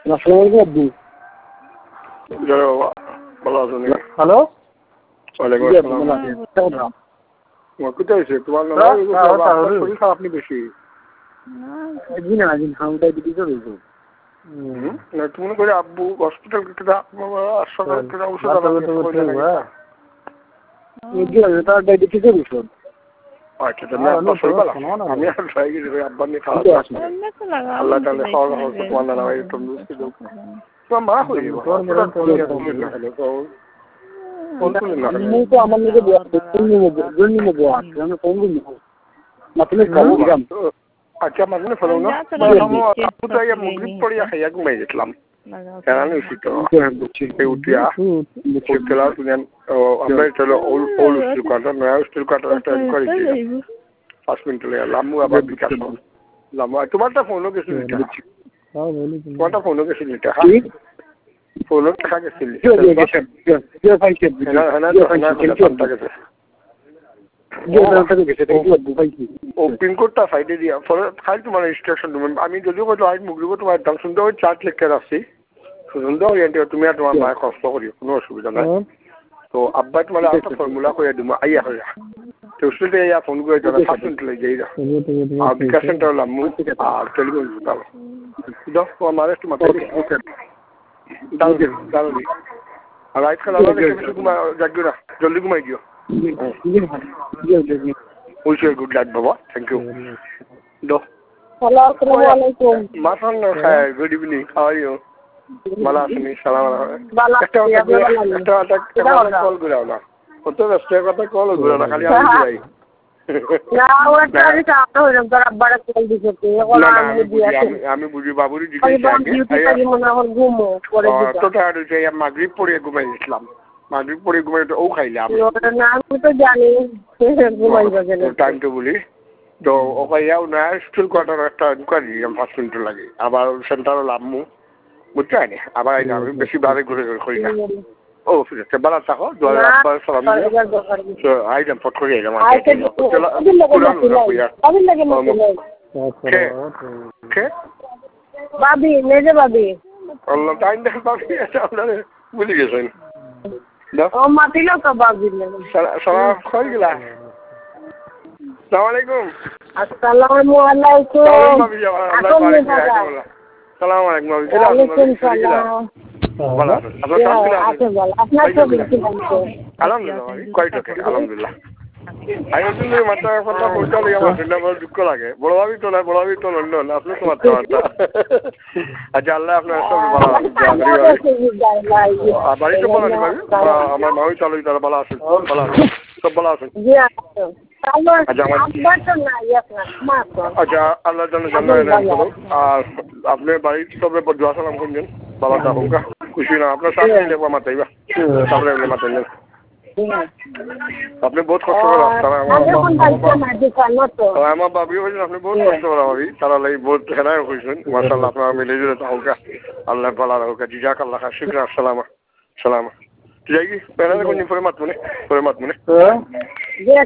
আসসালামু আলাইকুম আব্বু। হ্যালো ওয়ালাইকুম আসসালাম। কোথায় হয়েছে তোমার? শরীর খারাপ নি বেশি? তুমি করে আব্বু হসপিটাল আমি আর ট্রাই করি আব্বার নিয়ে খাওয়া আল্লাহ তাহলে খাওয়া তোমার নানা ভাই তোমার মা হয়ে আচ্ছা মাঝে ফেলো না মুগরিব পড়িয়া খাইয়া ঘুমাই গেছিলাম উঠিয়া আমরা নয়া স্টিল কাটার একটা করেছি 5 মিনিট লাম্বু আবার বিকাশ লাম্বু তোমারটা ফোনও গেছিল তোমারটা ফোনও গেছিল ফোনও টাকা গেছিল পিনকোডটা সাইডে দিয়া খালি তোমার ইনস্ট্রাকশন আমি যদিও মুগরিব তোমার দাম সুন্দর চার্ট লেখার আসছি সুন্দর তুমি আর তোমার মায়ের কষ্ট করি কোনো অসুবিধা নাই তো আব্বাই তোমার একটা ফর্মুলা করে দিব আইয়া হইয়া তো ইয়া ফোন করে যারা 5 মিনিট লই যাই আর বিকাশ সেন্টার লাম্মু আর টেলিফোন দাও দাও তোমার মারে একটু মাথা দাও আর রাইট খেলা জাগিও না জলদি ঘুমাই দিও গুড নাইট বাবা thank you good evening how are you ভালো আছেন কল ঘুরাও না কত ব্যস্ত কথা কল ঘুরাও না খালি আমি বুঝি বাবুরি মাগরিব পড়িয়ে ঘুমাই গেছিলাম মাগরিব পড়ে ঘুমাই ও খাইলাম টাইম তো বলি তো ওখাইয়াও না স্কুল কোয়ার্টার একটা ইনকোয়ারি 5 মিনিট লাগে আবার সেন্টারও লামু বুঝতে পারি আবার আমি বেশি বারে ঘুরে করি না ও ঠিক আছে ভালো থাকো আইলাম ফট করে এলাম টাইম দেখে পাবি বুঝে গেছেন মাতিল তো বাবি খোল গেলা আসসালামু আলাইকুম আসসালামু আলাইকুম আলহামদুলিল্লাহ কোয়াইট ওকে আলহামদুলিল্লাহ মাত্রা কথা পৌঁছালে আমার দুঃখ লাগে বড় ভাবি তো না বড় ভাবি তো লন্ডন আপনি তো মাত্রা আচ্ছা আল্লাহ আপনার সব ভালো বাড়িতে বলা নেই ভাবি আমার মামি চালু তারা ভালো আছেন ভালো আছেন সব ভালো আছেন আচ্ছা আল্লাহ জান্নাত আর আপনি বাড়ির সবে দোয়া সালাম করবেন বাবা থাকুক খুশি না আপনার সাথে মাতাইবা সামনে মাতাইলেন আপনি বহুত কষ্ট করেন আমার ভাবি হয়েছেন আপনি বহুত কষ্ট করা ভাবি তারা লাগি বহুত হেনায় হয়েছেন মাসাল্লাহ আপনার মিলে জুলে থাকুক আল্লাহ ভালো রাখুক জিজাক আল্লাহ শুক্র আসসালামা সালামা যাই কি পরে মাতমুনে